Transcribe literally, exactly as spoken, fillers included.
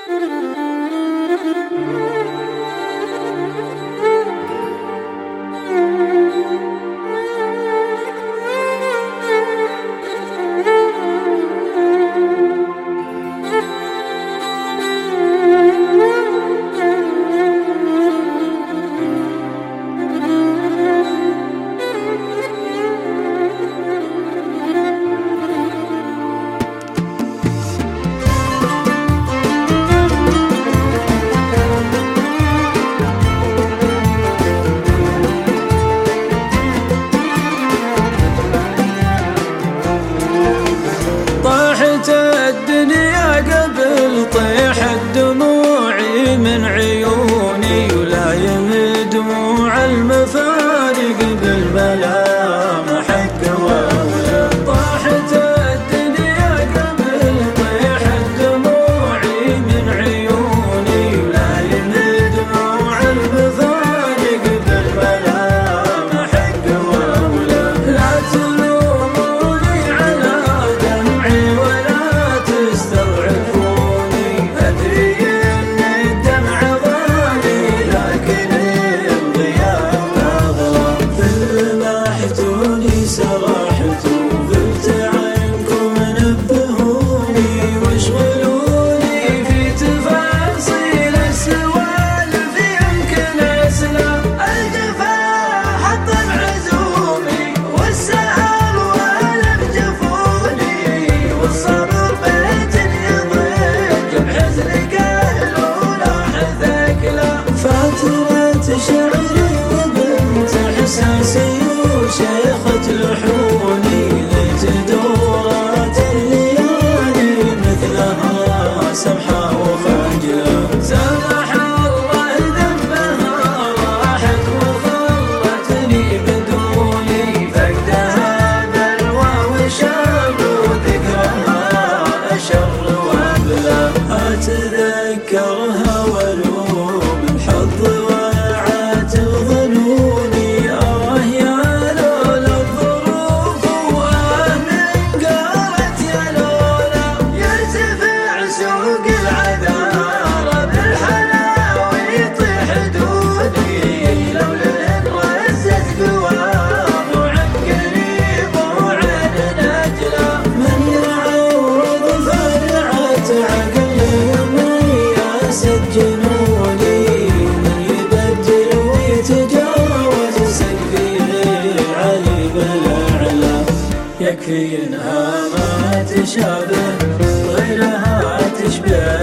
الدنيا قبل طيحت دموعي من عيوني، ولا يم دموع المفارق بالملام حق واولى. طاحت الدنيا قبل طيحت دموعي من عيوني، ولا يم دموع المفارق بالملام حق واولى. لا تلوموني على دمعي ولا تستضعفوني، أدري إن الدمع غالي لكن الضياء أغلى. في المحتوني سرحت وقلت عنكم نبهوني، واشغلوني في تفاصيل السوالف يمكن أسلم. الجفا حط بعزومي والسهر والم جفوني، والصبر بيت يضيق بحزنك الأولى ثقله. فاترة شعري وبنت إحساسي وشيخة لحوني، ليت دورات الليالي مثلها سمحة وخجلة. سمح الله ذنبها راحت وخلتني بدوني، فقدها بلوى وشاب وذكرها أشر وأبلى. أتذكرها والوم الحظ وعاتب ظنوني، آه يا لولا الظروف وآه من قالت يا لولا. يرتفع سوق العذارى بالحلا ويطيح دوني، لولا إن رزت قوام وعن قريب وعن نجلة. من يعوض فرعة عقلي ومياسة جنوني، من يبدل ويتجاوز سقفي علي بالأعلى. يكفي إنها ما تشابه غيرها تشبه